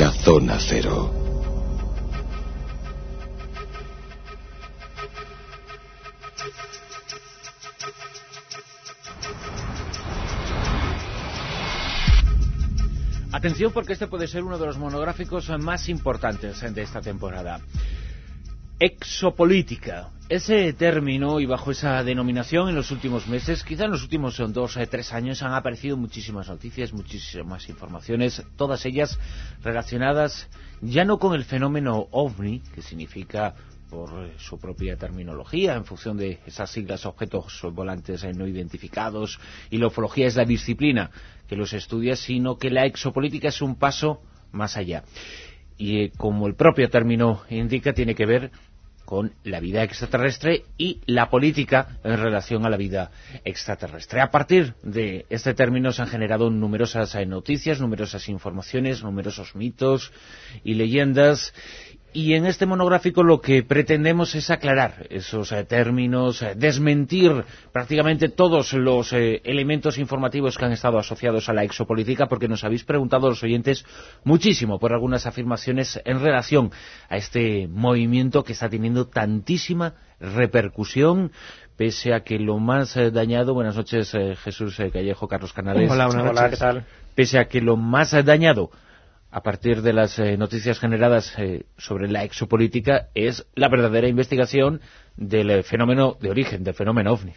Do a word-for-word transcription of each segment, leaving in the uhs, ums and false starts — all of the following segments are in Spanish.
la Zona Cero. Atención, porque este puede ser uno de los monográficos más importantes de esta temporada. Exopolítica. Ese término y bajo esa denominación en los últimos meses, quizá en los últimos dos o tres años, han aparecido muchísimas noticias, muchísimas informaciones, todas ellas relacionadas ya no con el fenómeno OVNI, que significa, por su propia terminología, en función de esas siglas, objetos volantes no identificados, y la ufología es la disciplina que los estudia, sino que la exopolítica es un paso más allá. Y eh, como el propio término indica, tiene que ver con la vida extraterrestre y la política en relación a la vida extraterrestre. A partir de este término se han generado numerosas eh, noticias, numerosas informaciones, numerosos mitos y leyendas. Y en este monográfico lo que pretendemos es aclarar esos eh, términos, eh, desmentir prácticamente todos los eh, elementos informativos que han estado asociados a la exopolítica, porque nos habéis preguntado los oyentes muchísimo por algunas afirmaciones en relación a este movimiento que está teniendo tantísima repercusión, pese a que lo más eh, dañado... Buenas noches, eh, Jesús eh, Callejo, Carlos Canales. Hola, buenas noches. Hola, ¿qué tal? Pese a que lo más eh, dañado a partir de las eh, noticias generadas eh, sobre la exopolítica es la verdadera investigación del eh, fenómeno de origen, del fenómeno OVNI.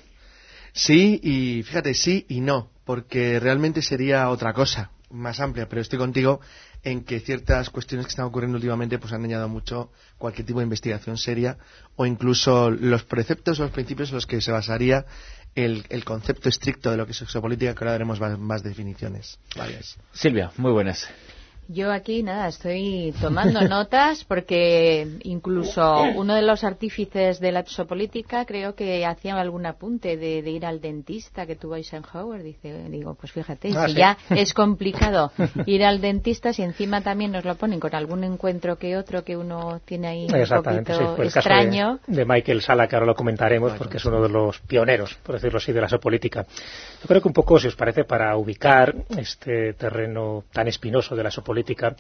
Sí, y fíjate, sí y no, porque realmente sería otra cosa, más amplia, pero estoy contigo en que ciertas cuestiones que están ocurriendo últimamente pues han dañado mucho cualquier tipo de investigación seria, o incluso los preceptos o los principios en los que se basaría el, el concepto estricto de lo que es exopolítica, que ahora daremos más, más definiciones varias. Silvia, muy buenas. Yo aquí, nada, estoy tomando notas porque incluso uno de los artífices de la exopolítica creo que hacía algún apunte de, de ir al dentista que tuvo Eisenhower. Dice, digo, pues fíjate, ah, si ¿sí? Ya es complicado ir al dentista, si encima también nos lo ponen con algún encuentro que otro que uno tiene ahí un poquito sí, fue el extraño. Caso de, de Michael Salla, que ahora lo comentaremos porque es uno de los pioneros, por decirlo así, de la exopolítica. Yo creo que un poco, si os parece, para ubicar este terreno tan espinoso de la exopolítica,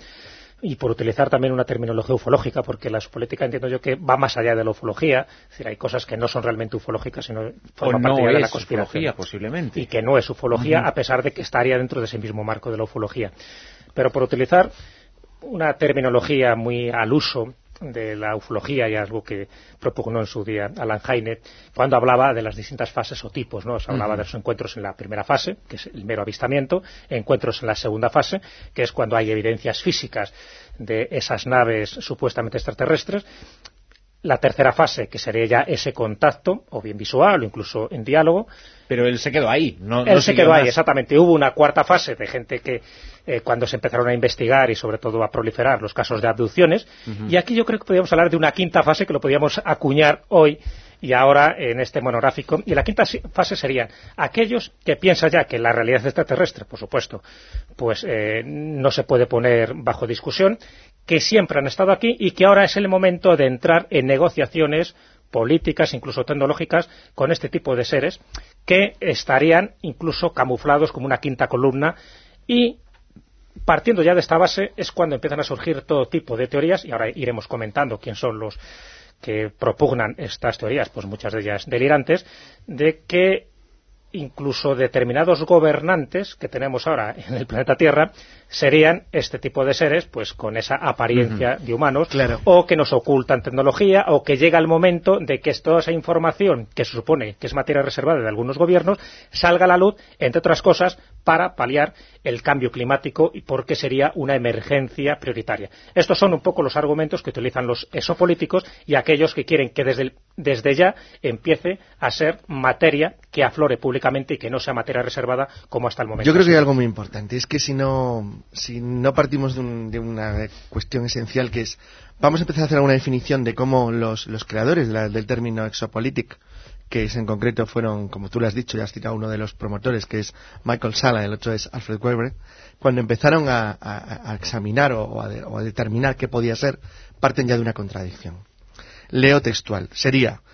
y por utilizar también una terminología ufológica, porque la ufología entiendo yo que va más allá de la ufología, es decir, hay cosas que no son realmente ufológicas, sino forman parte no de la es conspiración, ufología, posiblemente, y que no es ufología, uh-huh. a pesar de que estaría dentro de ese mismo marco de la ufología. Pero por utilizar una terminología muy al uso de la ufología, y algo que propugnó en su día Alan Heine, cuando hablaba de las distintas fases o tipos, ¿no? Se hablaba uh-huh. de los encuentros en la primera fase, que es el mero avistamiento, encuentros en la segunda fase, que es cuando hay evidencias físicas de esas naves supuestamente extraterrestres, la tercera fase, que sería ya ese contacto, o bien visual, o incluso en diálogo. Pero él se quedó ahí. No, él no se quedó más. ahí, exactamente. Hubo una cuarta fase de gente que, eh, cuando se empezaron a investigar y sobre todo a proliferar los casos de abducciones, uh-huh. y aquí yo creo que podríamos hablar de una quinta fase que lo podríamos acuñar hoy y ahora en este monográfico. Y la quinta fase serían aquellos que piensan ya que la realidad extraterrestre, por supuesto, pues eh, no se puede poner bajo discusión, que siempre han estado aquí y que ahora es el momento de entrar en negociaciones políticas, incluso tecnológicas, con este tipo de seres que estarían incluso camuflados como una quinta columna. Y partiendo ya de esta base es cuando empiezan a surgir todo tipo de teorías, y ahora iremos comentando quién son los que propugnan estas teorías, pues muchas de ellas delirantes, de que incluso determinados gobernantes que tenemos ahora en el planeta Tierra serían este tipo de seres, pues con esa apariencia uh-huh. de humanos, claro. o que nos ocultan tecnología, o que llega el momento de que toda esa información que se supone que es materia reservada de algunos gobiernos salga a la luz, entre otras cosas, para paliar el cambio climático, y porque sería una emergencia prioritaria. Estos son un poco los argumentos que utilizan los exopolíticos y aquellos que quieren que desde, el, desde ya empiece a ser materia que aflore públicamente y que no sea materia reservada como hasta el momento. Yo creo que hay algo muy importante, es que si no, si no partimos de, un, de una cuestión esencial, que es, vamos a empezar a hacer alguna definición de cómo los, los creadores de la, del término exopolític, que es en concreto fueron, como tú lo has dicho, ya has citado uno de los promotores, que es Michael Salla, el otro es Alfred Weber, cuando empezaron a, a, a examinar o, o, a de, o a determinar qué podía ser, parten ya de una contradicción. Leo textual, sería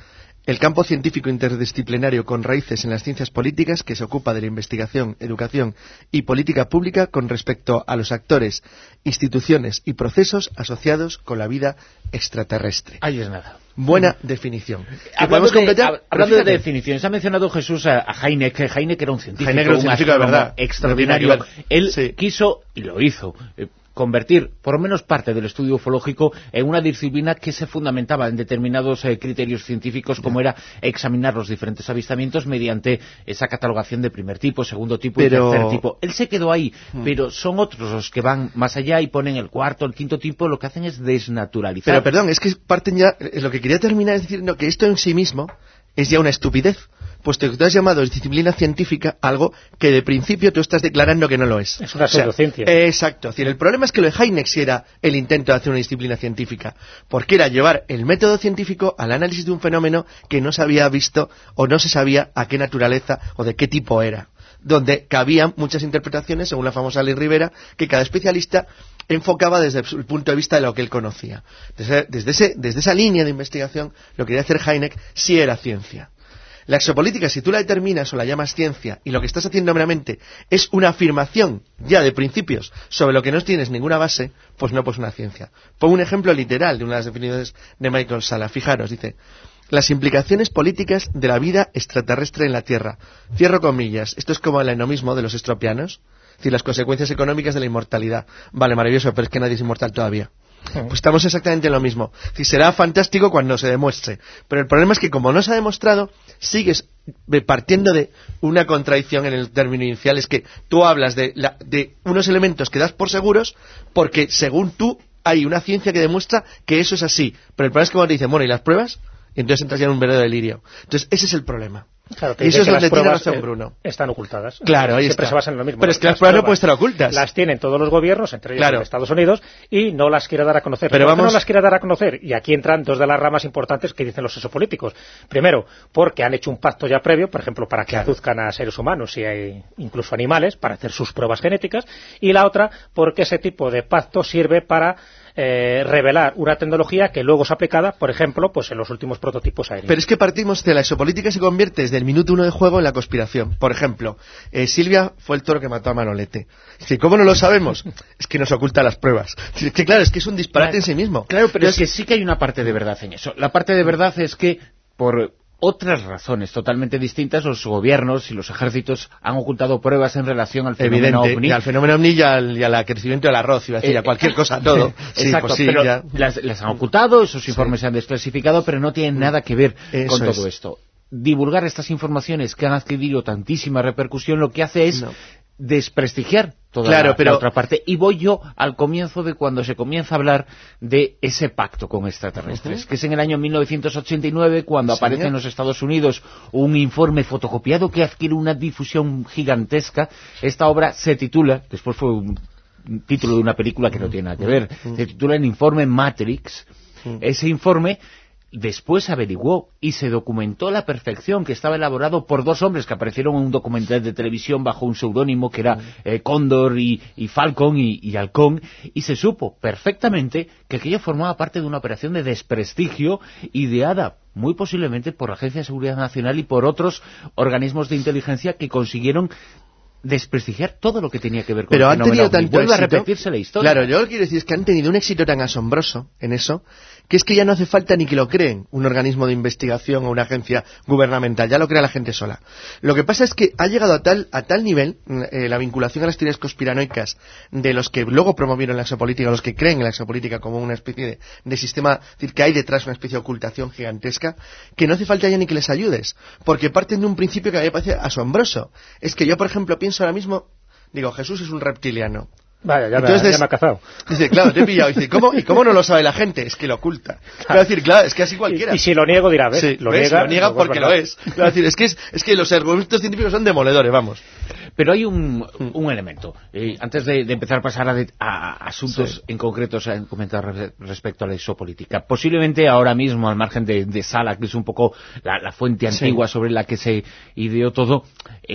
el campo científico interdisciplinario con raíces en las ciencias políticas que se ocupa de la investigación, educación y política pública con respecto a los actores, instituciones y procesos asociados con la vida extraterrestre. Ahí es nada. Buena definición. Hablando, de, completar? hablando de definiciones, ha mencionado Jesús a, a Heineck. Heineck era un científico, Heineck era un científico de verdad, extraordinario. Él sí. quiso, y lo hizo, eh, convertir por lo menos parte del estudio ufológico en una disciplina que se fundamentaba en determinados eh, criterios científicos, como era examinar los diferentes avistamientos mediante esa catalogación de primer tipo, segundo tipo pero... y tercer tipo. Él se quedó ahí, hmm. pero son otros los que van más allá y ponen el cuarto, el quinto tipo, lo que hacen es desnaturalizar. Pero perdón, es que parten ya, lo que quería terminar es diciendo que esto en sí mismo es ya una estupidez, puesto que tú has llamado disciplina científica algo que de principio tú estás declarando que no lo es. Es una pseudociencia. O sea, exacto. Es decir, el problema es que lo de Heineck sí era el intento de hacer una disciplina científica, porque era llevar el método científico al análisis de un fenómeno que no se había visto o no se sabía a qué naturaleza o de qué tipo era, donde cabían muchas interpretaciones, según la famosa Ley Rivera, que cada especialista enfocaba desde el punto de vista de lo que él conocía. Desde, desde, ese, desde esa línea de investigación, lo que quería hacer Heineck sí era ciencia. La exopolítica, si tú la determinas o la llamas ciencia, y lo que estás haciendo meramente es una afirmación ya de principios sobre lo que no tienes ninguna base, pues no pues una ciencia. Pongo un ejemplo literal de una de las definiciones de Michael Sala. Fijaros, dice: las implicaciones políticas de la vida extraterrestre en la Tierra. Cierro comillas. Esto es como el enomismo de los estropianos. Es decir, las consecuencias económicas de la inmortalidad. Vale, maravilloso, pero es que nadie es inmortal todavía. Pues estamos exactamente en lo mismo. Es decir, será fantástico cuando se demuestre. Pero el problema es que como no se ha demostrado, sigues partiendo de una contradicción en el término inicial. Es que tú hablas de, la, de unos elementos que das por seguros porque según tú hay una ciencia que demuestra que eso es así. Pero el problema es que cuando te dicen, bueno, ¿y las pruebas? Y entonces entras ya en un verdadero delirio. Entonces ese es el problema. Claro, que y eso es que donde las tiene pruebas razón Bruno. Están ocultadas. Claro, ahí Siempre está. se basan en lo mismo. Pero es que las, las pruebas, pruebas no pueden estar ocultas. Las tienen todos los gobiernos, entre ellos claro. en Estados Unidos, y no las quiere dar a conocer. Pero ¿Por vamos... qué no las quiere dar a conocer? Y aquí entran dos de las ramas importantes que dicen los exopolíticos. Primero, porque han hecho un pacto ya previo, por ejemplo, para que claro. aduzcan a seres humanos y hay incluso animales, para hacer sus pruebas genéticas. Y la otra, porque ese tipo de pacto sirve para Eh, revelar una tecnología que luego es aplicada, por ejemplo, pues en los últimos prototipos aéreos. Pero es que partimos de la exopolítica se convierte desde el minuto uno de juego en la conspiración. Por ejemplo, eh, Silvia fue el toro que mató a Manolete. Es ¿cómo no lo sabemos? Es que nos oculta las pruebas. Es que claro, es que es un disparate claro, en sí mismo. Claro, pero Entonces, es que sí que hay una parte de verdad en eso. La parte de verdad es que por otras razones totalmente distintas, los gobiernos y los ejércitos han ocultado pruebas en relación al fenómeno evidente, ovni. Y al fenómeno ovni y al, y al crecimiento del arroz, iba a decir, eh, a cualquier cosa, todo. Sí, exacto, pues sí, pero ya. las, las han ocultado, esos informes sí. se han desclasificado, pero no tienen nada que ver Eso con todo es. esto. Divulgar estas informaciones que han adquirido tantísima repercusión lo que hace es no. desprestigiar toda claro, la, pero... la otra parte. Y voy yo al comienzo de cuando se comienza a hablar de ese pacto con extraterrestres, uh-huh. que es en el año mil novecientos ochenta y nueve, cuando ¿Sí, aparece en los Estados Unidos un informe fotocopiado que adquiere una difusión gigantesca. Esta obra se titula, después fue un título de una película que no tiene nada que ver, uh-huh. se titula el informe Matrix. Uh-huh. Ese informe después averiguó y se documentó a la perfección que estaba elaborado por dos hombres que aparecieron en un documental de televisión bajo un seudónimo que era eh, Cóndor y, y Falcon y, y Halcón, y se supo perfectamente que aquello formaba parte de una operación de desprestigio ideada muy posiblemente por la Agencia de Seguridad Nacional y por otros organismos de inteligencia que consiguieron desprestigiar todo lo que tenía que ver con pero el han fenómeno tenido ovni. tanto Vuelve éxito, a repetirse la historia. Claro, yo lo que quiero decir es que han tenido un éxito tan asombroso en eso, que es que ya no hace falta ni que lo creen un organismo de investigación o una agencia gubernamental, ya lo crea la gente sola. Lo que pasa es que ha llegado a tal a tal nivel eh, la vinculación a las teorías conspiranoicas de los que luego promovieron la exopolítica, los que creen en la exopolítica como una especie de, de sistema, es decir, que hay detrás una especie de ocultación gigantesca, que no hace falta ya ni que les ayudes, porque parten de un principio que a mí me parece asombroso. Es que yo, por ejemplo, pienso ahora mismo, digo, Jesús es un reptiliano. Vaya, ya, Entonces, me, ya me ha cazado. Dice, claro, te he pillado. Dice, ¿cómo? ¿Y cómo no lo sabe la gente? Es que lo oculta. Quiero decir, claro, es que así cualquiera. Y, y si lo niego, dirá, ¿ves? Sí, lo, ¿ves? Niega, lo niega porque pues, lo es. Quiero decir, es que, es, es que los argumentos científicos son demoledores, vamos. Pero hay un, un elemento. Eh, antes de, de empezar a pasar a, de, a asuntos sí. en concretos a comentar re, respecto a la exopolítica. Posiblemente ahora mismo, al margen de, de Sala, que es un poco la, la fuente antigua sí. sobre la que se ideó todo,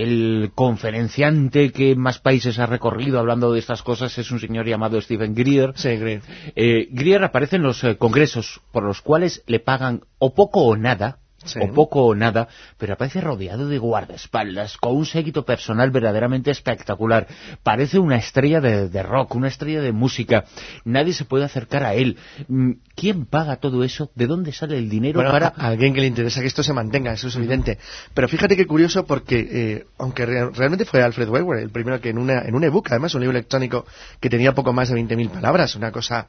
el conferenciante que más países ha recorrido hablando de estas cosas es un señor llamado Stephen Greer. Sí, Greer. Eh, Greer aparece en los eh, congresos por los cuales le pagan o poco o nada. sí. o poco o nada, pero aparece rodeado de guardaespaldas, con un séquito personal verdaderamente espectacular. Parece una estrella de, de rock, una estrella de música. Nadie se puede acercar a él. ¿Quién paga todo eso? ¿De dónde sale el dinero bueno, para...? A alguien que le interesa que esto se mantenga, eso es evidente. Pero fíjate qué curioso, porque eh, aunque re realmente fue Alfred Wegener el primero que en, una, en un ebook, además un libro electrónico que tenía poco más de veinte mil palabras, una cosa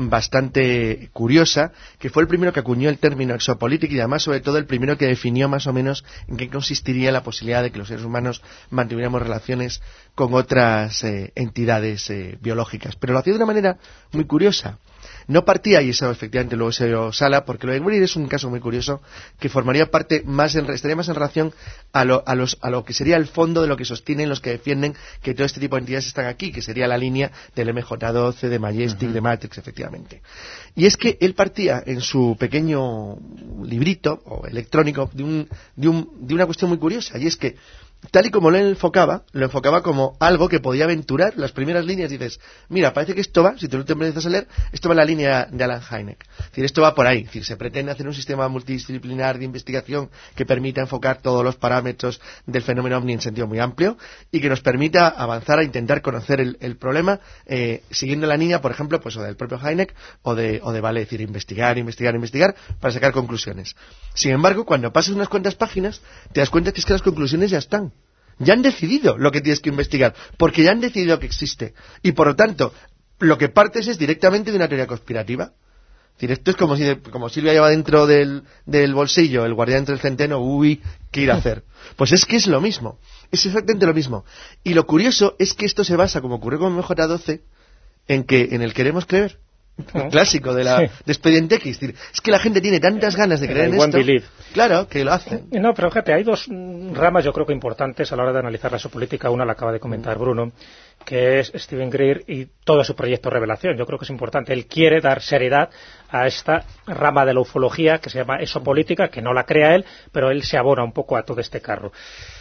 bastante curiosa, que fue el primero que acuñó el término exopolítica y además sobre todo el primero que definió más o menos en qué consistiría la posibilidad de que los seres humanos mantuviéramos relaciones con otras eh, entidades eh, biológicas. Pero lo hacía de una manera muy curiosa. No partía, y eso efectivamente luego se dio sala, porque lo de Wegener es un caso muy curioso que formaría parte más, en, estaría más en relación a lo, a, los, a lo que sería el fondo de lo que sostienen los que defienden que todo este tipo de entidades están aquí, que sería la línea del eme jota doce, de Majestic, uh-huh. de Matrix, efectivamente. Y es que él partía en su pequeño librito o electrónico de, un, de, un, de una cuestión muy curiosa, y es que tal y como lo enfocaba, lo enfocaba como algo que podía aventurar. Las primeras líneas dices, mira, parece que esto va, si tú te empiezas a leer, esto va en la línea de Alan Hynek. Es decir, esto va por ahí. Es decir, se pretende hacer un sistema multidisciplinar de investigación que permita enfocar todos los parámetros del fenómeno ovni en sentido muy amplio y que nos permita avanzar a intentar conocer el, el problema eh, siguiendo la línea, por ejemplo, pues o del propio Hynek o de, o de Vale, es decir, investigar, investigar, investigar para sacar conclusiones. Sin embargo, cuando pasas unas cuantas páginas, te das cuenta que es que las conclusiones ya están. Ya han decidido lo que tienes que investigar, porque ya han decidido que existe. Y por lo tanto, lo que partes es directamente de una teoría conspirativa. Es decir, esto es como si como Silvia lleva dentro del, del bolsillo el guardián entre el centeno, uy, ¿qué ir a hacer? Pues es que es lo mismo, es exactamente lo mismo. Y lo curioso es que esto se basa, como ocurrió con eme jota doce, en que en el queremos creer. ¿No? Clásico de la sí. de Expediente X. Es decir, es que la gente tiene tantas ganas de creer en esto, believe. Claro, que lo hacen. No, pero fíjate, hay dos ramas yo creo que importantes a la hora de analizar la geopolítica. Una la acaba de comentar Bruno, que es Steven Greer y todo su proyecto Revelación. Yo creo que es importante. Él quiere dar seriedad a esta rama de la ufología que se llama exopolítica, que no la crea él, pero él se abona un poco a todo este carro.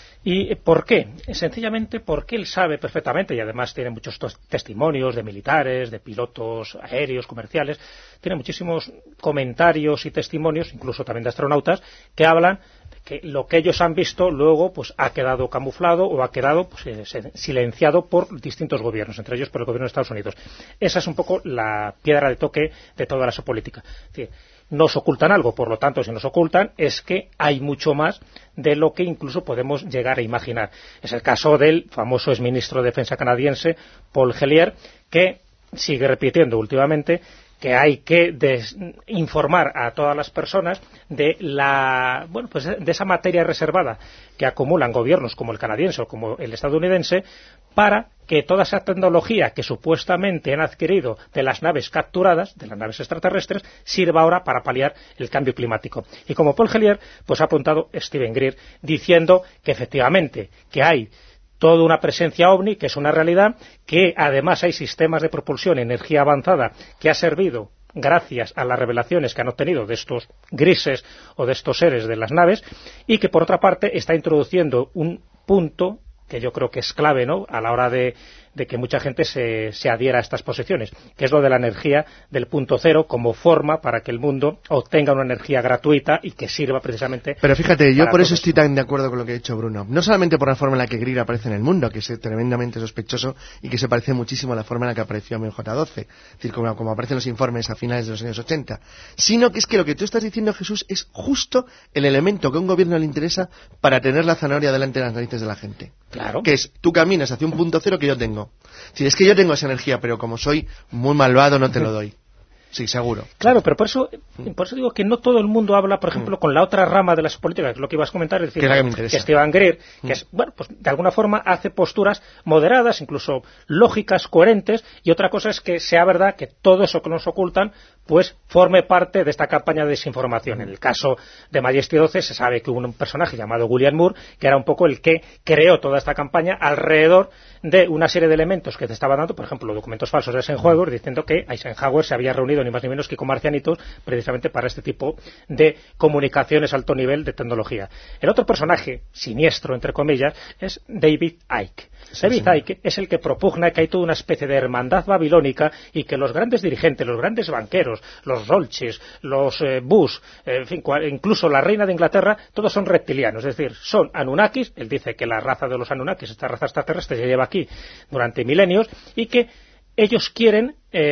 ¿Y por qué? Sencillamente porque él sabe perfectamente, y además tiene muchos testimonios de militares, de pilotos aéreos, comerciales, tiene muchísimos comentarios y testimonios, incluso también de astronautas, que hablan de que lo que ellos han visto luego pues ha quedado camuflado o ha quedado pues, silenciado por distintos gobiernos, entre ellos por el gobierno de Estados Unidos. Esa es un poco la piedra de toque de toda la geopolítica. Es decir, nos ocultan algo, por lo tanto, si nos ocultan es que hay mucho más de lo que incluso podemos llegar a imaginar. Es el caso del famoso exministro de Defensa canadiense, Paul Hellyer, que sigue repitiendo últimamente que hay que informar a todas las personas de la bueno pues de esa materia reservada que acumulan gobiernos como el canadiense o como el estadounidense para que toda esa tecnología que supuestamente han adquirido de las naves capturadas, de las naves extraterrestres, sirva ahora para paliar el cambio climático. Y como Paul Hellyer, pues ha apuntado Steven Greer diciendo que efectivamente que hay toda una presencia ovni, que es una realidad, que además hay sistemas de propulsión, energía avanzada, que ha servido gracias a las revelaciones que han obtenido de estos grises o de estos seres de las naves, y que por otra parte está introduciendo un punto que yo creo que es clave, ¿no?, a la hora de, de que mucha gente se, se adhiera a estas posiciones, que es lo de la energía del punto cero como forma para que el mundo obtenga una energía gratuita y que sirva precisamente. Pero fíjate, yo por eso estoy tan de acuerdo con lo que ha dicho Bruno. No solamente por la forma en la que Greer aparece en el mundo, que es tremendamente sospechoso y que se parece muchísimo a la forma en la que apareció eme jota doce, es decir, como, como aparecen los informes a finales de los años ochenta, sino que es que lo que tú estás diciendo, Jesús, es justo el elemento que a un gobierno le interesa para tener la zanahoria delante de las narices de la gente. Claro. Que es, tú caminas hacia un punto cero que yo tengo. Si es que yo tengo esa energía, pero como soy muy malvado no te lo doy. Sí, seguro. Claro, pero por eso por eso digo que no todo el mundo habla, por ejemplo, mm. con la otra rama de las políticas, que es lo que ibas a comentar, es decir, que, que, que Steven Greer, que mm. es, bueno, pues de alguna forma hace posturas moderadas, incluso lógicas, coherentes, y otra cosa es que sea verdad que todo eso que nos ocultan, pues forme parte de esta campaña de desinformación. Mm. En el caso de Majestic doce se sabe que hubo un personaje llamado William Moore, que era un poco el que creó toda esta campaña alrededor de una serie de elementos que te estaba dando, por ejemplo, documentos falsos de Eisenhower, diciendo que Eisenhower se había reunido en ni más ni menos que con marcianitos, precisamente para este tipo de comunicaciones a alto nivel de tecnología. El otro personaje, siniestro, entre comillas, es David Icke. Sí, David sí. Icke es el que propugna que hay toda una especie de hermandad babilónica y que los grandes dirigentes, los grandes banqueros, los Rothschild, los eh, Bush, eh, en fin, incluso la reina de Inglaterra, todos son reptilianos, es decir, son Anunnakis. Él dice que la raza de los Anunnakis, esta raza extraterrestre, se lleva aquí durante milenios y que ellos quieren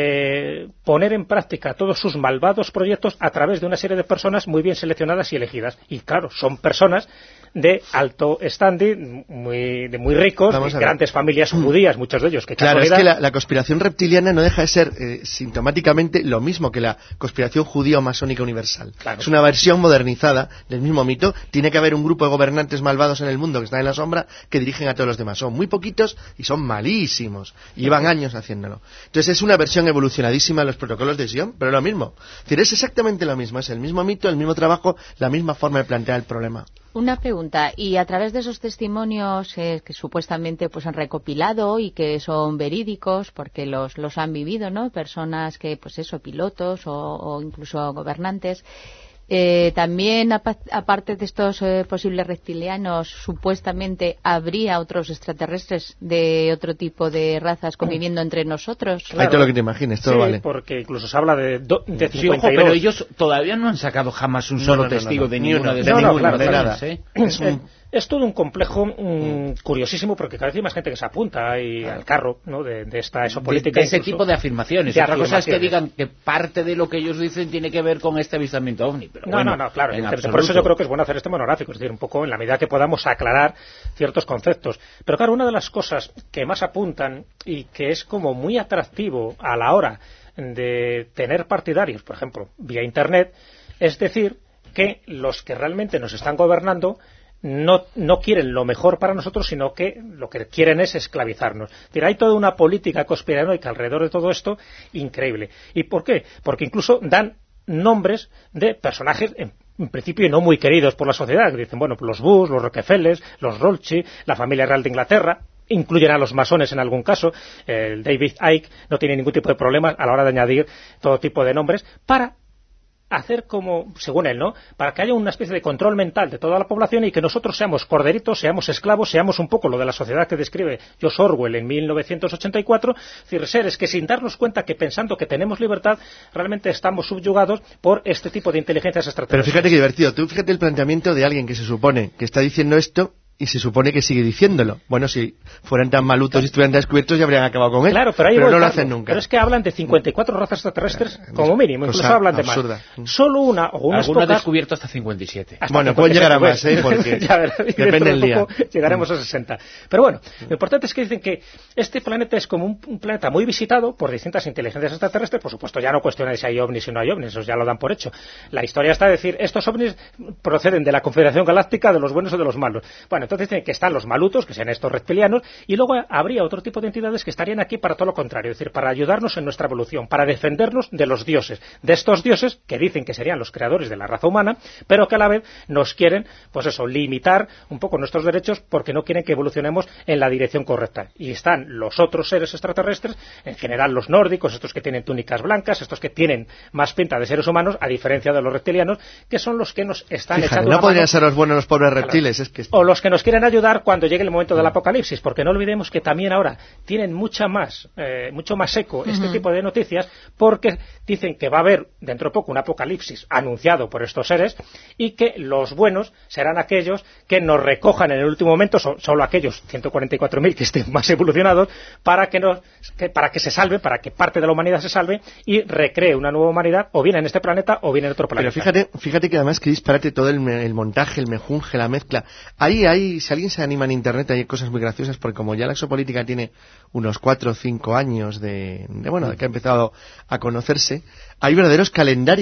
eh, poner en práctica todos sus malvados proyectos a través de una serie de personas muy bien seleccionadas y elegidas. Y claro, son personas de alto standing, muy, de muy ricos, de grandes familias judías, muchos de ellos. Que claro, es que la, la conspiración reptiliana no deja de ser eh, sintomáticamente lo mismo que la conspiración judía o masónica universal. Claro. Es una versión modernizada del mismo mito. Tiene que haber un grupo de gobernantes malvados en el mundo que están en la sombra que dirigen a todos los demás. Son muy poquitos y son malísimos. Y llevan años haciéndolo. Entonces es una versión evolucionadísima de los protocolos de Sion, pero lo mismo. Es decir, es exactamente lo mismo. Es el mismo mito, el mismo trabajo, la misma forma de plantear el problema. Una pregunta, y a través de esos testimonios eh, que supuestamente pues han recopilado y que son verídicos porque los los han vivido, ¿no? Personas que, pues eso, pilotos o, o incluso gobernantes, eh, también apa aparte de estos eh, posibles reptilianos, supuestamente habría otros extraterrestres de otro tipo de razas conviviendo entre nosotros. Claro. Hay todo lo que te imagines, todo sí, vale. Porque incluso se habla de, do, de sí, ojo, pero ellos todavía no han sacado jamás un solo no, no, no, testigo no, no, de ninguna de, de, no, no, claro, de claro, nada. ¿sí? Es un... Es todo un complejo mmm, curiosísimo porque cada vez hay más gente que se apunta ahí al carro, ¿no? de, de esta exopolítica. De, de ese tipo de afirmaciones. De Otra afirmaciones. Cosa es que digan que parte de lo que ellos dicen tiene que ver con este avistamiento ovni. Pero no, bueno, no, no, claro. Por eso yo creo que es bueno hacer este monográfico, es decir, un poco en la medida que podamos aclarar ciertos conceptos. Pero claro, una de las cosas que más apuntan y que es como muy atractivo a la hora de tener partidarios, por ejemplo, vía Internet, es decir, que los que realmente nos están gobernando No, no quieren lo mejor para nosotros, sino que lo que quieren es esclavizarnos. Es decir, hay toda una política conspiranoica alrededor de todo esto increíble. ¿Y por qué? Porque incluso dan nombres de personajes en, en principio no muy queridos por la sociedad. Dicen, bueno, los Bush, los Rockefeller, los Rothschild, la familia real de Inglaterra. Incluyen a los masones en algún caso. El David Icke no tiene ningún tipo de problema a la hora de añadir todo tipo de nombres para hacer como, según él, ¿no? Para que haya una especie de control mental de toda la población y que nosotros seamos corderitos, seamos esclavos, seamos un poco lo de la sociedad que describe George Orwell en mil novecientos ochenta y cuatro, es decir, seres que sin darnos cuenta que pensando que tenemos libertad, realmente estamos subyugados por este tipo de inteligencias extraterrestres. Pero fíjate qué divertido, tú fíjate el planteamiento de alguien que se supone que está diciendo esto y se supone que sigue diciéndolo. Bueno, si fueran tan malutos y estuvieran descubiertos ya habrían acabado con él. Claro, pero, ahí pero voy, no claro, lo hacen nunca. Pero es que hablan de cincuenta y cuatro razas extraterrestres como mínimo, incluso hablan de más. Absurda. Solo una o unas Alguna pocas... descubierto hasta cincuenta y siete. Hasta bueno, pueden llegar a más, ¿eh? Porque ya ver, depende del día. Llegaremos a sesenta. Pero bueno, lo importante es que dicen que este planeta es como un, un planeta muy visitado por distintas inteligencias extraterrestres. Por supuesto, ya no cuestionan si hay ovnis o no hay ovnis, eso ya lo dan por hecho. La historia está de decir, estos ovnis proceden de la Confederación Galáctica, de los buenos o de los malos. Bueno, entonces dicen que están los malutos, que sean estos reptilianos, y luego habría otro tipo de entidades que estarían aquí para todo lo contrario, es decir, para ayudarnos en nuestra evolución, para defendernos de los dioses, de estos dioses que dicen que serían los creadores de la raza humana, pero que a la vez nos quieren, pues eso, limitar un poco nuestros derechos porque no quieren que evolucionemos en la dirección correcta. Y están los otros seres extraterrestres, en general los nórdicos, estos que tienen túnicas blancas, estos que tienen más pinta de seres humanos, a diferencia de los reptilianos, que son los que nos están Fíjate, echando no una podrían mano. ser los buenos los pobres reptiles, es que... O los que nos quieren ayudar cuando llegue el momento del apocalipsis, porque no olvidemos que también ahora tienen mucha más, eh, mucho más eco este uh-huh. tipo de noticias, porque dicen que va a haber dentro de poco un apocalipsis anunciado por estos seres y que los buenos serán aquellos que nos recojan en el último momento, so, solo aquellos ciento cuarenta y cuatro mil que estén más evolucionados, para que, nos, que, para que se salve, para que parte de la humanidad se salve y recree una nueva humanidad, o bien en este planeta o bien en otro planeta. Pero fíjate, fíjate que además que disparate todo el, el montaje, el mejunje, la mezcla. Ahí, ahí, si alguien se anima en internet, hay cosas muy graciosas, porque como ya la exopolítica tiene unos cuatro o cinco años de, de bueno, de que ha empezado a conocerse, hay verdaderos calendarios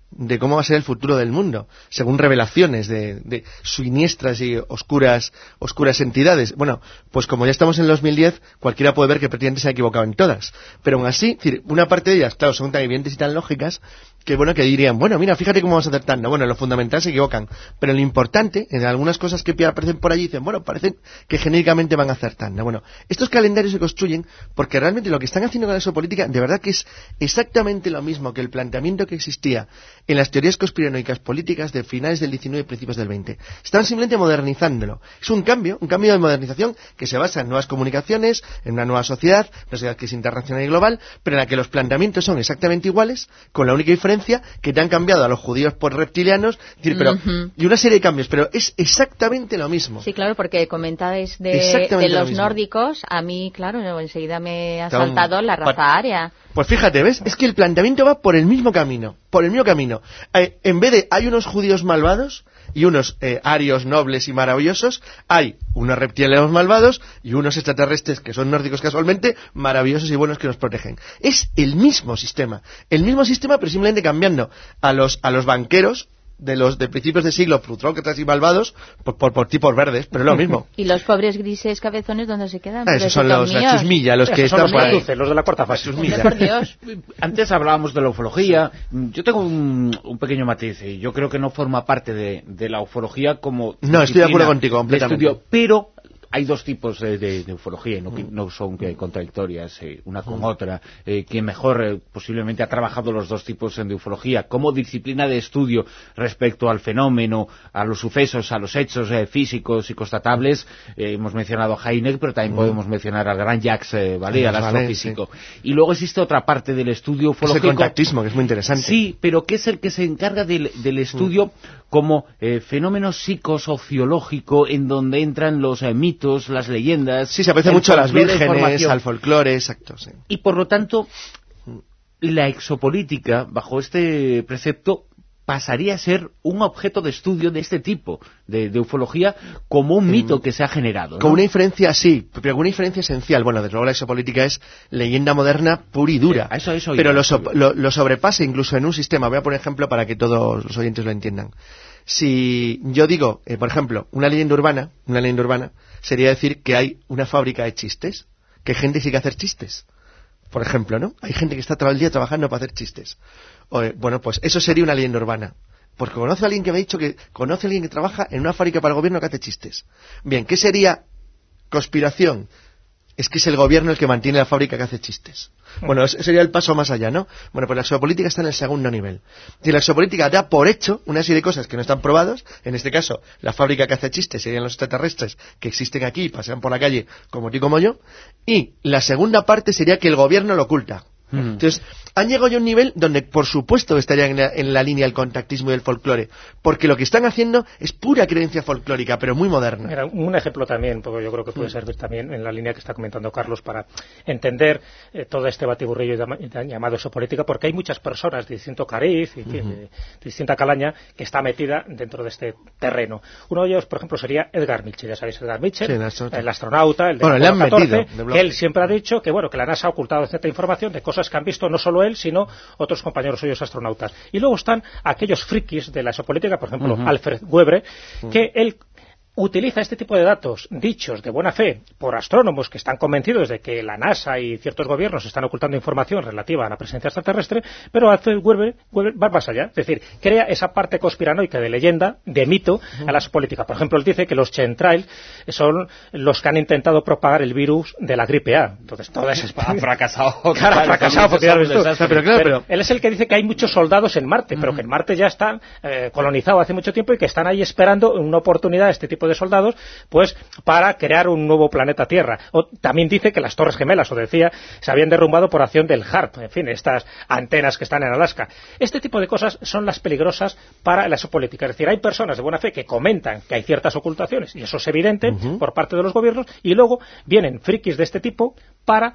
de cómo va a ser el futuro del mundo, según revelaciones de, de siniestras y oscuras oscuras entidades. Bueno, pues como ya estamos en el dos mil diez, cualquiera puede ver que prácticamente se ha equivocado en todas. Pero aún así, es decir, una parte de ellas, claro, son tan evidentes y tan lógicas que bueno, que dirían, bueno, mira, fíjate cómo vamos acertando. Bueno, en lo fundamental se equivocan, pero en lo importante, en algunas cosas que aparecen por allí, dicen, bueno, parecen que genéricamente van acertando. Bueno, estos calendarios se construyen porque realmente lo que están haciendo con la exopolítica, de verdad que es exactamente lo mismo que el planteamiento que existía en las teorías conspiranoicas políticas de finales del diecinueve y principios del veinte. Están simplemente modernizándolo. Es un cambio, un cambio de modernización que se basa en nuevas comunicaciones, en una nueva sociedad, una sociedad que es internacional y global, pero en la que los planteamientos son exactamente iguales, con la única diferencia que te han cambiado a los judíos por reptilianos, es decir, pero, uh-huh. y una serie de cambios, pero es exactamente lo mismo. Sí, claro, porque comentabais de, de los nórdicos, a mí, claro, enseguida me ha saltado la raza aria. Pues fíjate, ¿ves? Es que el planteamiento va por el mismo camino, por el mismo camino. Eh, en vez de hay unos judíos malvados y unos eh, arios nobles y maravillosos, hay unos reptilianos malvados y unos extraterrestres que son nórdicos casualmente, maravillosos y buenos que nos protegen. Es el mismo sistema, el mismo sistema pero simplemente cambiando a los a los banqueros de los de principios de siglo, frutócratas y malvados, por, por, por tipos verdes, pero es lo mismo. ¿Y los pobres grises cabezones dónde se quedan? Ah, esos son los, la chusmilla, los que esos están por ahí. Los de la cuarta fase. Chusmilla. Por Dios. Antes hablábamos de la ufología. Yo tengo un, un pequeño matiz. Yo creo que no forma parte de, de la ufología como no, estoy de acuerdo contigo completamente. Estudio, pero hay dos tipos de, de, de ufología, no, mm. no son eh, contradictorias eh, una con mm. otra. Eh, quien mejor eh, posiblemente ha trabajado los dos tipos de ufología como disciplina de estudio respecto al fenómeno, a los sucesos, a los hechos eh, físicos y constatables, eh, hemos mencionado a Hynek, pero también mm. podemos mencionar al gran Jacques eh, Vallée, al astrofísico. Sí. Y luego existe otra parte del estudio ufológico. Es el contactismo, que es muy interesante. Sí, pero que es el que se encarga del, del estudio mm. como eh, fenómeno psicosociológico en donde entran los eh, mitos, las leyendas. Sí, se parece mucho a las vírgenes, al folclore, exacto. Sí. Y por lo tanto, la exopolítica, bajo este precepto, pasaría a ser un objeto de estudio de este tipo de, de ufología como un mito que se ha generado, ¿no? Con una diferencia, sí, pero con una diferencia esencial. Bueno, desde luego la exopolítica es leyenda moderna pura y dura, sí, eso, eso pero lo, so, lo, lo sobrepasa incluso en un sistema. Voy a poner ejemplo para que todos los oyentes lo entiendan. Si yo digo, eh, por ejemplo, una leyenda urbana, una leyenda urbana sería decir que hay una fábrica de chistes, que gente sigue a hacer chistes. Por ejemplo, ¿no? Hay gente que está todo el día trabajando para hacer chistes. O, eh, bueno, pues eso sería una leyenda urbana. Porque conoce a alguien que me ha dicho que conoce a alguien que trabaja en una fábrica para el gobierno que hace chistes. Bien, ¿qué sería conspiración? Es que es el gobierno el que mantiene la fábrica que hace chistes. Bueno, ese sería el paso más allá, ¿no? Bueno, pues la exopolítica está en el segundo nivel. Si la exopolítica da por hecho una serie de cosas que no están probadas, en este caso, la fábrica que hace chistes serían los extraterrestres que existen aquí y pasean por la calle como tú y como yo, y la segunda parte sería que el gobierno lo oculta. Mm. Entonces, han llegado ya a un nivel donde, por supuesto, estarían en la, en la línea del contactismo y del folclore, porque lo que están haciendo es pura creencia folclórica, pero muy moderna. Mira, un ejemplo también, porque yo creo que puede servir también en la línea que está comentando Carlos para entender eh, todo este batiburrillo llamado exopolítica, porque hay muchas personas de distinto cariz y uh-huh. de, de distinta calaña que está metida dentro de este terreno. Uno de ellos, por ejemplo, sería Edgar Mitchell. Ya sabéis, Edgar Mitchell, sí, el astronauta, el, astronauta, el de bueno, Apolo catorce, que él siempre ha dicho que bueno que la NASA ha ocultado cierta información de cosas que han visto no solo él, sino otros compañeros suyos astronautas. Y luego están aquellos frikis de la exopolítica, por ejemplo, uh-huh. Alfred Webre, uh-huh. que él utiliza este tipo de datos dichos de buena fe por astrónomos que están convencidos de que la NASA y ciertos gobiernos están ocultando información relativa a la presencia extraterrestre, pero Alfred Webre, Webre va más allá, es decir, crea esa parte conspiranoica de leyenda, de mito, uh-huh. a la exopolítica. Por ejemplo, él dice que los chemtrails son los que han intentado propagar el virus de la gripe A. Entonces, todo eso ha fracasado. Claro, ha fracasado, porque ya lo ves tú. Pero, claro, pero él es el que dice que hay muchos soldados en Marte, uh-huh. pero que en Marte ya están eh, colonizados hace mucho tiempo y que están ahí esperando una oportunidad, este tipo de soldados, pues para crear un nuevo planeta Tierra. O, también dice que las Torres Gemelas, o decía, se habían derrumbado por acción del HAARP, en fin, estas antenas que están en Alaska. Este tipo de cosas son las peligrosas para la exopolítica. Es decir, hay personas de buena fe que comentan que hay ciertas ocultaciones, y eso es evidente uh-huh. por parte de los gobiernos, y luego vienen frikis de este tipo para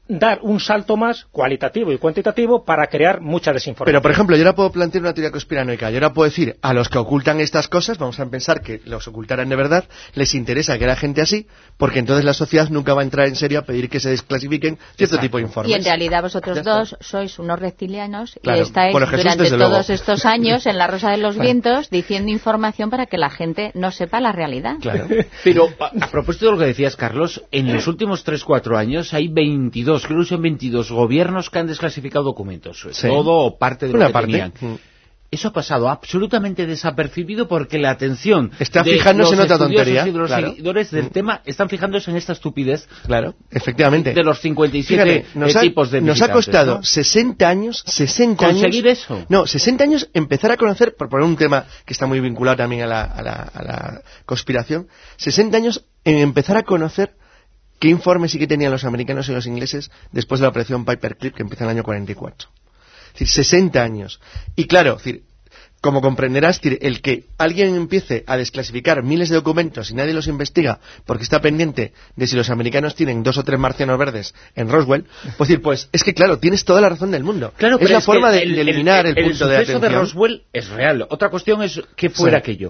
dar un salto más cualitativo y cuantitativo para crear mucha desinformación. Pero, por ejemplo, yo ahora puedo plantear una teoría conspiranoica. Yo ahora puedo decir, a los que ocultan estas cosas, vamos a pensar que los ocultaran de verdad, les interesa que haya gente así, porque entonces la sociedad nunca va a entrar en serio a pedir que se desclasifiquen cierto Exacto. tipo de informes. Y en realidad vosotros dos sois unos reptilianos claro. y estáis bueno, Jesús, durante todos luego. estos años en la Rosa de los Vale. Vientos diciendo información para que la gente no sepa la realidad. Claro. Pero, a, a propósito de lo que decías, Carlos, en los últimos tres cuatro años hay veintidós, creo que son veintidós gobiernos que han desclasificado documentos, sí. todo o parte de lo Una que parte. tenían. Mm. Eso ha pasado absolutamente desapercibido porque la atención está de fijándose los en otra tontería y de los claro. seguidores del mm. tema están fijándose en esta estupidez. Claro, efectivamente. De los cincuenta y siete Fíjate, nos ha, tipos de nos ha costado ¿no? sesenta años, sesenta ¿Conseguir años, eso? No, sesenta años empezar a conocer, por poner un tema que está muy vinculado también a la, a la, a la conspiración, sesenta años en empezar a conocer qué informes sí que tenían los americanos y los ingleses después de la operación Paperclip, que empieza en el año cuarenta y cuatro. Es decir, sesenta años. Y claro, es decir, como comprenderás, el que alguien empiece a desclasificar miles de documentos y nadie los investiga porque está pendiente de si los americanos tienen dos o tres marcianos verdes en Roswell, pues decir, pues es que claro, tienes toda la razón del mundo. Claro, es la es forma de, el, de eliminar el, el, el punto de atención. El suceso de Roswell es real. Otra cuestión es qué fuera sí. aquello.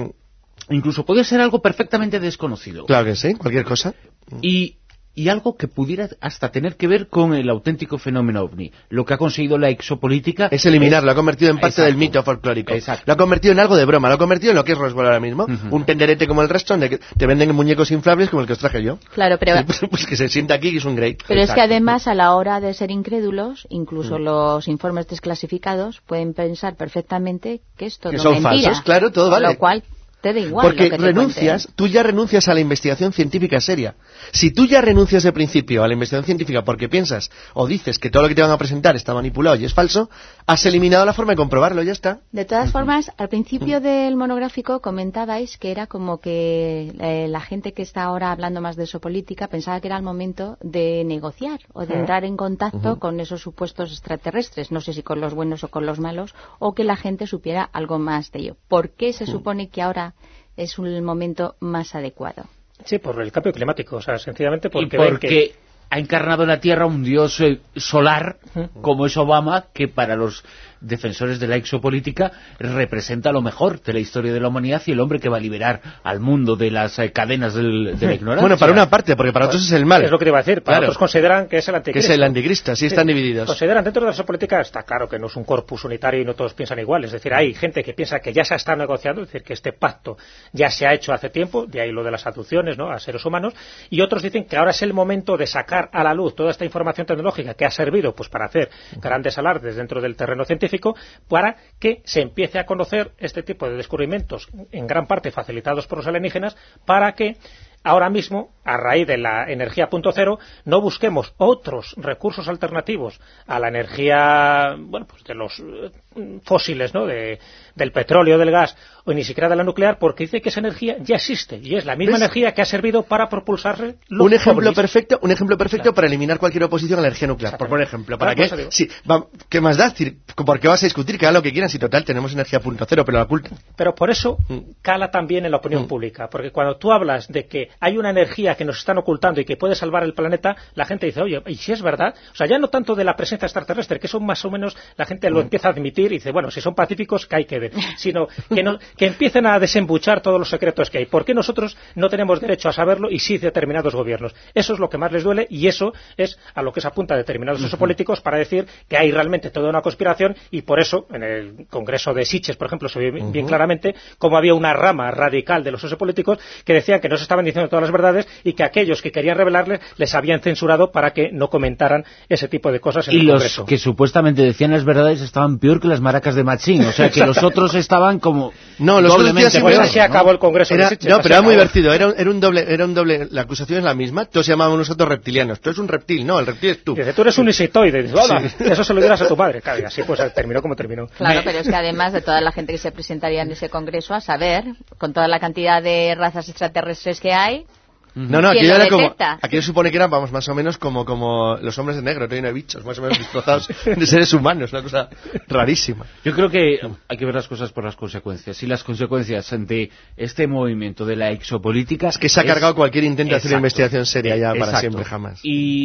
Incluso puede ser algo perfectamente desconocido. Claro que sí, cualquier cosa. Y... y algo que pudiera hasta tener que ver con el auténtico fenómeno ovni. Lo que ha conseguido la exopolítica... Es eliminarlo, es... lo ha convertido en parte Exacto. del mito folclórico. Exacto. Lo ha convertido en algo de broma, lo ha convertido en lo que es Roswell ahora mismo. Uh-huh. Un tenderete como el resto, donde te venden muñecos inflables como el que os traje yo. Claro, pero... Pues, pues que se sienta aquí y es un great. Pero Exacto. es que además, a la hora de ser incrédulos, incluso uh-huh. los informes desclasificados pueden pensar perfectamente que es todo que son mentira. falsos, claro, todo vale. Lo cual... te da igual porque lo que te renuncias, cuente. Tú ya renuncias a la investigación científica seria. Si tú ya renuncias de principio a la investigación científica porque piensas o dices que todo lo que te van a presentar está manipulado y es falso, has eliminado la forma de comprobarlo, ya está. De todas formas, al principio del monográfico comentabais que era como que eh, la gente que está ahora hablando más de exopolítica pensaba que era el momento de negociar o de entrar en contacto uh-huh. con esos supuestos extraterrestres, no sé si con los buenos o con los malos, o que la gente supiera algo más de ello. ¿Por qué se uh-huh. supone que ahora es un momento más adecuado? Sí, por el cambio climático, o sea, sencillamente porque... Y porque que... ha encarnado en la Tierra un dios eh, solar, uh-huh. como es Obama, que para los defensores de la exopolítica representa lo mejor de la historia de la humanidad y el hombre que va a liberar al mundo de las eh, cadenas del, de la ignorancia. Bueno, para una parte, porque para otros es el mal. Es lo que te iba a decir, para claro. otros consideran que es el anticristo. Que es el anticristo, sí están divididos. Consideran, dentro de la exopolítica está claro que no es un corpus unitario y no todos piensan igual. Es decir, hay gente que piensa que ya se está negociando, es decir, que este pacto ya se ha hecho hace tiempo, de ahí lo de las abducciones, ¿no?, a seres humanos, y otros dicen que ahora es el momento de sacar a la luz toda esta información tecnológica que ha servido pues para hacer grandes alardes dentro del terreno científico, para que se empiece a conocer este tipo de descubrimientos, en gran parte facilitados por los alienígenas, para que ahora mismo, a raíz de la energía punto cero, no busquemos otros recursos alternativos a la energía, bueno, pues de los eh, fósiles, ¿no?, de, del petróleo, del gas, o ni siquiera de la nuclear, porque dice que esa energía ya existe, y es la misma ¿Ves? energía que ha servido para propulsarse los un ejemplo ovnis. perfecto un ejemplo perfecto claro. para eliminar cualquier oposición a la energía nuclear, por por ejemplo, ¿para claro, qué? Sí, va, ¿qué más da? Es decir, ¿por qué vas a discutir? Que hagan lo que quieran, si total tenemos energía punto cero, pero la ocultan. Pero por eso cala también en la opinión mm. pública, porque cuando tú hablas de que hay una energía que nos están ocultando y que puede salvar el planeta, la gente dice, oye, ¿y si es verdad? O sea, ya no tanto de la presencia extraterrestre, que eso más o menos la gente lo mm. empieza a admitir y dice, bueno, si son pacíficos, que hay que ver, sino que, no, que empiecen a desembuchar todos los secretos que hay. ¿Por qué nosotros no tenemos derecho a saberlo y sí determinados gobiernos? Eso es lo que más les duele y eso es a lo que se apunta determinados uh-huh. políticos para decir que hay realmente toda una conspiración, y por eso en el Congreso de Sitges, por ejemplo, se ve uh-huh. bien claramente cómo había una rama radical de los sociopolíticos que decían que no se estaban diciendo todas las verdades y que aquellos que querían revelarles les habían censurado para que no comentaran ese tipo de cosas en y el Congreso. Y los que supuestamente decían las verdades estaban peor que las maracas de Machín, o sea que los otros estaban como no, los doblemente otros peor, se acabó ¿no? el Congreso era, de Sitges, no, pero era muy divertido, era un, era un doble, era un doble, la acusación es la misma, todos se llamaban nosotros reptilianos, tú eres un reptil, no, el reptil es tú. Dice, tú eres un insectoide, dice, hola, sí. Eso se lo dirás a tu madre, claro, y así pues terminó como terminó. Claro, pero es que además de toda la gente que se presentaría en ese Congreso, a saber, con toda la cantidad de razas extraterrestres que hay, No, no, aquí era como, aquí se supone que eran, vamos, más o menos como, como los hombres de negro, reino de bichos, más o menos disfrazados de seres humanos, una cosa rarísima. Yo creo que hay que ver las cosas por las consecuencias, y las consecuencias de este movimiento de la exopolítica... Es que se ha es... cargado cualquier intento de hacer una investigación seria ya Exacto. para siempre, jamás.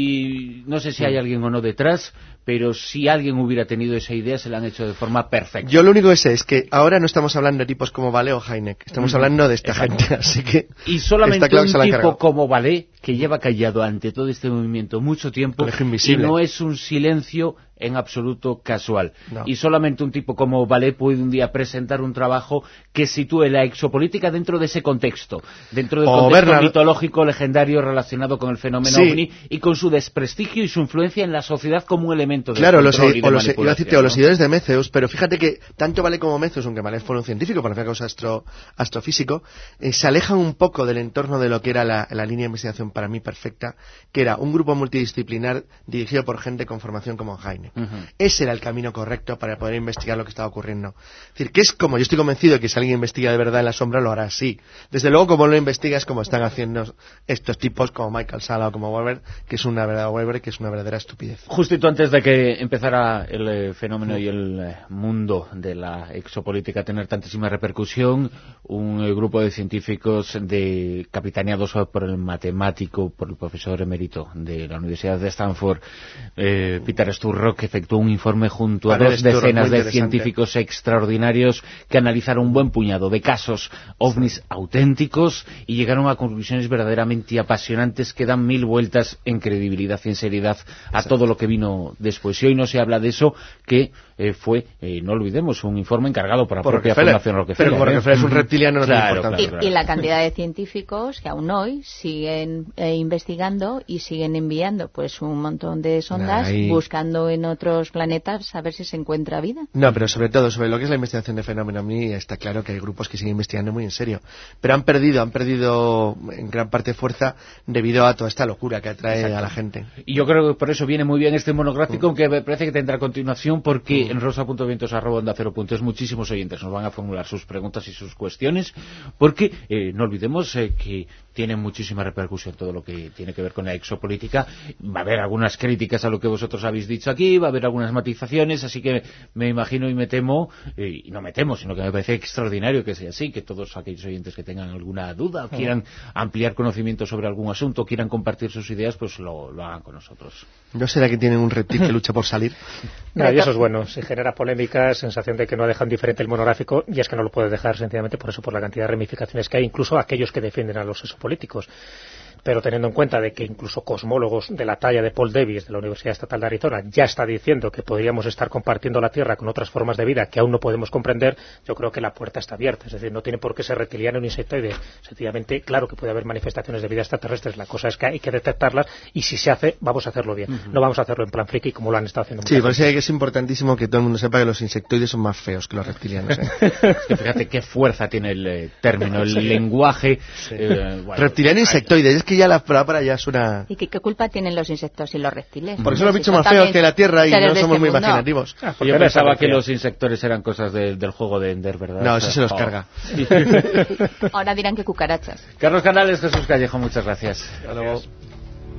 Y no sé si hay alguien o no detrás, pero si alguien hubiera tenido esa idea, se la han hecho de forma perfecta. Yo lo único que sé es que ahora no estamos hablando de tipos como Vale o Heineck, estamos mm, hablando de esta exacto. gente, así que... Y solamente claro un tipo como Vale, que lleva callado ante todo este movimiento mucho tiempo, y no es un silencio en absoluto casual. No. Y solamente un tipo como Vale puede un día presentar un trabajo que sitúe la exopolítica dentro de ese contexto, dentro del o contexto Bernard... mitológico legendario relacionado con el fenómeno sí. ovni y con su desprestigio y su influencia en la sociedad como un elemento de claro, control los, y de o los, manipulación. Decirte, ¿no? o los seguidores de Meceus, pero fíjate que tanto Vale como Meceus, aunque Vale fue un científico, por ejemplo, causa astro, astrofísico, eh, se alejan un poco del entorno de lo que era la, la línea de investigación para mí perfecta, que era un grupo multidisciplinar dirigido por gente con formación como Heineck. Uh-huh. Ese era el camino correcto para poder investigar lo que estaba ocurriendo. Es decir, que es como, yo estoy convencido de que si alguien investiga de verdad en la sombra, lo hará así. Desde luego, como lo investiga, es como están haciendo estos tipos como Michael Sala o como Weber, que es una verdadera Weber, que es una verdadera estupidez. Justito antes de que empezara el eh, fenómeno y el eh, mundo de la exopolítica a tener tantísima repercusión, un eh, grupo de científicos de capitaneados por el matemático, por el profesor emérito de la Universidad de Stanford, eh, Peter Sturrock, que efectuó un informe junto a dos decenas de científicos extraordinarios que analizaron un buen puñado de casos ovnis auténticos y llegaron a conclusiones verdaderamente apasionantes que dan mil vueltas en credibilidad y en seriedad a todo lo que vino después. Y hoy no se habla de eso, que eh, fue, eh, no olvidemos, un informe encargado por la por propia Rockefeller. Fundación Rockefeller. Pero como ¿eh? Rockefeller es un reptiliano, no claro, es claro, importante. Y, y la cantidad de científicos que aún hoy siguen eh, investigando y siguen enviando pues un montón de sondas Ahí. buscando en otros planetas a ver si se encuentra vida. No, pero sobre todo, sobre lo que es la investigación de fenómeno, a mí está claro que hay grupos que siguen investigando muy en serio. Pero han perdido, han perdido en gran parte fuerza debido a toda esta locura que atrae Exacto. a la gente. Y yo creo que por eso viene muy bien este monográfico, mm. que me parece que tendrá continuación, porque mm. en rosa punto vientos arroba onda cero punto es muchísimos oyentes nos van a formular sus preguntas y sus cuestiones, porque eh, no olvidemos eh, que tiene muchísima repercusión todo lo que tiene que ver con la exopolítica. Va a haber algunas críticas a lo que vosotros habéis dicho aquí, va a haber algunas matizaciones, así que me imagino y me temo, eh, y no me temo, sino que me parece extraordinario que sea así, que todos aquellos oyentes que tengan alguna duda o quieran ampliar conocimiento sobre algún asunto, quieran compartir sus ideas, pues lo, lo hagan con nosotros. ¿No será que tienen un reptil que lucha por salir? No, y eso es bueno, se genera polémica, sensación de que no dejan diferente el monográfico, y es que no lo puede dejar sencillamente por eso, por la cantidad de ramificaciones que hay, incluso aquellos que defienden a los exopolíticos. Pero teniendo en cuenta de que incluso cosmólogos de la talla de Paul Davis de la Universidad Estatal de Arizona ya está diciendo que podríamos estar compartiendo la Tierra con otras formas de vida que aún no podemos comprender, yo creo que la puerta está abierta. Es decir, no tiene por qué ser reptiliano ni insectoide. Sencillamente, claro que puede haber manifestaciones de vida extraterrestres, la cosa es que hay que detectarlas, y si se hace, vamos a hacerlo bien. Uh-huh. No vamos a hacerlo en plan friki como lo han estado haciendo. Sí, por eso es importantísimo que todo el mundo sepa que los insectoides son más feos que los reptilianos. ¿eh? Es que fíjate qué fuerza tiene el eh, término, el sí. lenguaje. Sí. Eh, bueno, reptiliano e insectoide, es que ya la palabra ya es una... ¿Y qué, qué culpa tienen los insectos y los reptiles? Porque son los bichos más feos que la Tierra y no somos este muy mundo. imaginativos. Ah, yo pensaba que los insectores eran cosas de, del juego de Ender, ¿verdad? No, eso se los oh. carga. Ahora dirán que cucarachas. Carlos Canales, Jesús Callejo, muchas gracias. Hasta luego.